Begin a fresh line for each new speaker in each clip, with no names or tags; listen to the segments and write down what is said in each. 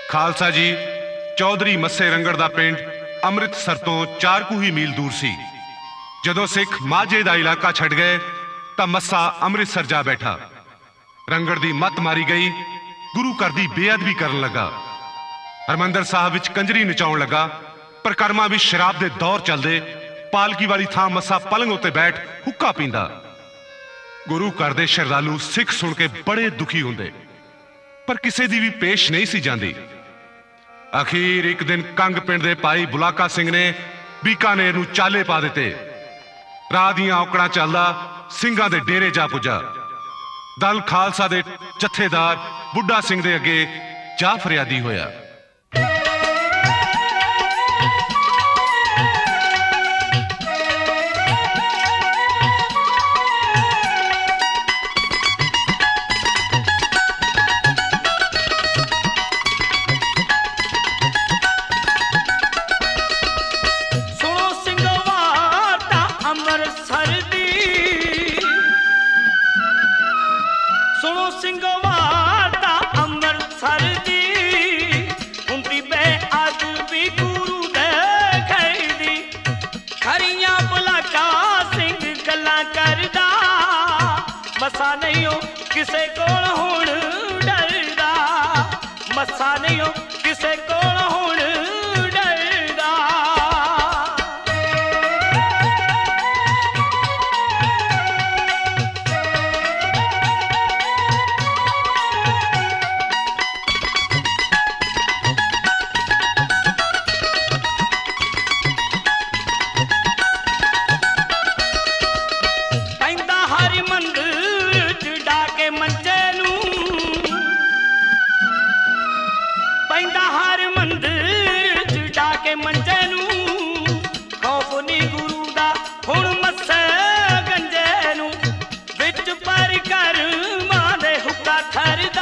ਖਾਲਸਾ ਜੀ ਚੌਧਰੀ ਮੱਸੇ ਰੰਗੜ ਦਾ ਪਿੰਡ ਅੰਮ੍ਰਿਤਸਰ ਤੋਂ 4 ਕੁ ਹੀ ਮੀਲ ਦੂਰ ਸੀ। ਜਦੋਂ ਸਿੱਖ ਮਾਝੇ ਦਾ ਇਲਾਕਾ ਛੱਡ ਗਏ ਤਾਂ ਮੱਸਾ ਅੰਮ੍ਰਿਤਸਰ ਜਾ ਬੈਠਾ। ਰੰਗੜ ਦੀ ਮੱਤ ਮਾਰੀ ਗਈ, ਗੁਰੂ ਘਰ ਦੀ ਬੇਅਦਬੀ ਕਰਨ ਲੱਗਾ। ਹਰਮੰਦਰ ਸਾਹਿਬ ਵਿੱਚ ਕੰਜਰੀ ਨਚਾਉਣ ਲੱਗਾ। ਪ੍ਰਕਰਮਾਂ ਵਿੱਚ ਸ਼ਰਾਬ ਦੇ ਦੌਰ ਚੱਲਦੇ। ਪਾਲਕੀ ਵਾਲੀ ਥਾਂ ਮੱਸਾ ਪਲੰਗ ਉੱਤੇ ਬੈਠ ਹੁੱਕਾ ਪੀਂਦਾ। ਗੁਰੂ ਘਰ ਦੇ ਸ਼ਰਧਾਲੂ ਸਿੱਖ ਸੁਣ ਕੇ ਬੜੇ ਦੁਖੀ ਹੁੰਦੇ, ਪਰ ਕਿਸੇ ਦੀ ਵੀ ਪੇਸ਼ ਨਹੀਂ ਸੀ ਜਾਂਦੀ। ਅਖੀਰ ਇੱਕ ਦਿਨ ਕੰਗ ਪਿੰਡ ਦੇ ਭਾਈ ਬੁਲਾਕਾ ਸਿੰਘ ਨੇ ਬੀਕਾਨੇਰ ਨੂੰ ਚਾਲੇ ਪਾ ਦਿੱਤੇ। ਰਾਹ ਦੀਆਂ ਔਕੜਾਂ ਚੱਲਦਾ ਸਿੰਘਾਂ ਦੇ ਡੇਰੇ ਜਾ ਪੁੱਜਾ। ਦਲ ਖਾਲਸਾ ਦੇ ਜਥੇਦਾਰ ਬੁੱਢਾ ਸਿੰਘ ਦੇ ਅੱਗੇ ਜਾ ਫਰਿਆਦੀ ਹੋਇਆ।
ਮੱਸਾ ਨਹੀਂ ਹੋ ਕਿਸੇ ਕੋਲ ਹੁਣ ਡਰਦਾ, ਮੱਸਾ ਨਹੀਂ ਹੋ ਕਿਸੇ ਕੋਲ ਹੁਣ ਡਰਦਾ। ਪੈਂਦਾ ਹਰ ਮੰਦਰ ਪੈਂਦਾ ਹਰ ਮੰਦਰ ਚ ਜਾ ਕੇ ਮੰਜੇ ਨੂੰ, ਖੌਫ ਨੀ ਗੁਰੂ ਦਾ ਹੁਣ ਮੱਸੇ ਗੰਜੇ ਨੂੰ। ਵਿੱਚ ਪਰ ਕਰਮਾਂ ਦੇ ਹੁੱਕਾ ਠਰਦਾ,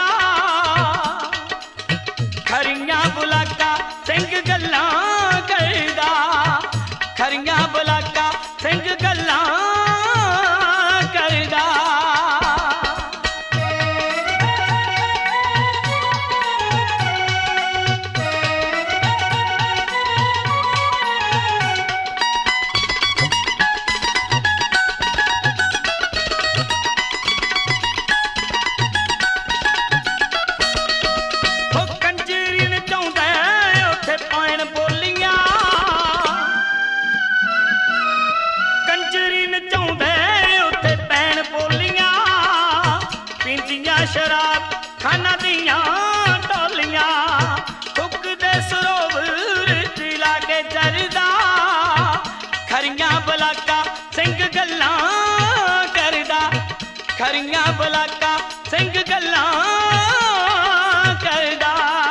ਖਰੀਆਂ ਬੁਲਾਕਾ ਸਿੰਘ ਗੱਲਾਂ ਕਰਦਾ, ਖਰੀਆਂ ਬੁਲਾਕਾ ਸਿੰਘ ਗੱਲਾਂ ਕਰਦਾ। ਸ਼ਰਾਬ ਖਾਨਾ ਦੀਆਂ ਟੋਲੀਆਂ, ਥੁੱਕਦੇ ਸਰੋਵਰ ਚ ਲਾ ਕੇ ਚਰਦਾ, ਖਰੀਆਂ ਬੁਲਾਕਾ ਸਿੰਘ ਗੱਲਾਂ ਕਰਦਾ, ਖਰੀਆਂ ਬੁਲਾਕਾ ਸਿੰਘ ਗੱਲਾਂ ਕਰਦਾ।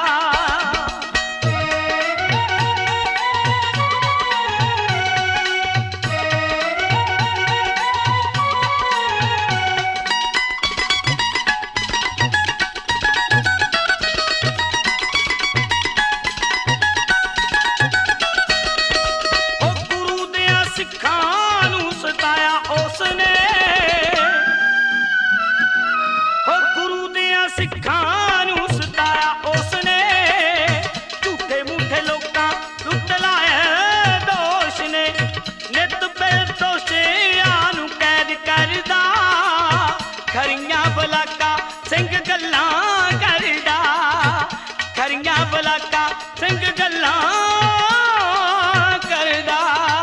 ਸਿੱਖਾਂ ਨੂੰ ਸਤਾਇਆ ਉਸਨੇ, ਝੂਠੇ ਮੂਠੇ ਲੋਕਾਂ ਲੁੱਟ ਲਾਏ ਦੋਸ਼ ਨੇ। ਨਿਤ ਬੇਦੋਸ਼ੀਆਂ ਨੂੰ ਕੈਦ ਕਰਦਾ, ਖਰੀਆਂ ਬੁਲਾਕਾ ਸਿੰਘ ਗੱਲਾਂ ਕਰਦਾ, ਖਰੀਆਂ ਬੁਲਾਕਾ ਸਿੰਘ ਗੱਲਾਂ ਕਰਦਾ।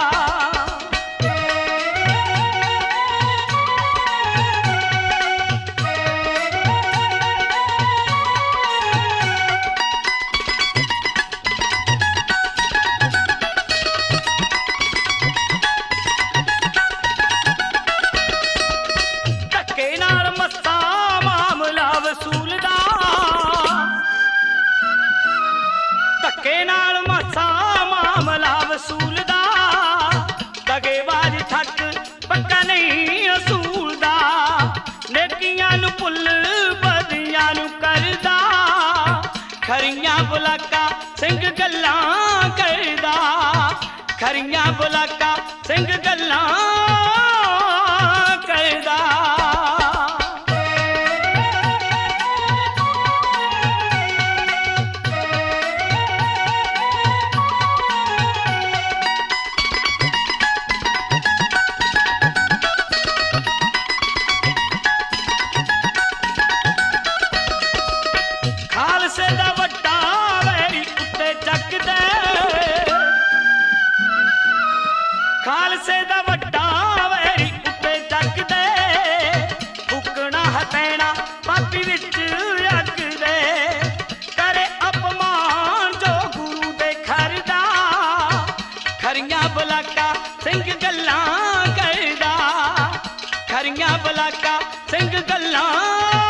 ਧੱਕੇ ਨਾਲ ਮੱਸਾ ਮਾਮਲਾ ਵਸੂਲਦਾ, ਦਗੇਬਾਜ਼ ਠੱਗ ਪੱਕਾ ਨਹੀਂ ਅਸੂਲਦਾ, ਨੇਕੀਆਂ ਨੂੰ ਭੁੱਲ ਬਦੀਆਂ ਨੂੰ ਕਰਦਾ, ਖਰੀਆਂ ਬੁਲਾਕਾ ਸਿੰਘ ਗੱਲਾਂ ਕਰਦਾ, ਖਰੀਆਂ ਬੁਲਾਕਾ ਸਿੰਘ ਗੱਲਾਂ ਕਰਦਾ। ਖਰੀਆਂ ਬਲਾਕਾ ਸਿੰਘ ਗੱਲਾਂ ਕਰਦਾ, ਖਰੀਆਂ ਬਲਾਕਾ ਸਿੰਘ ਗੱਲਾਂ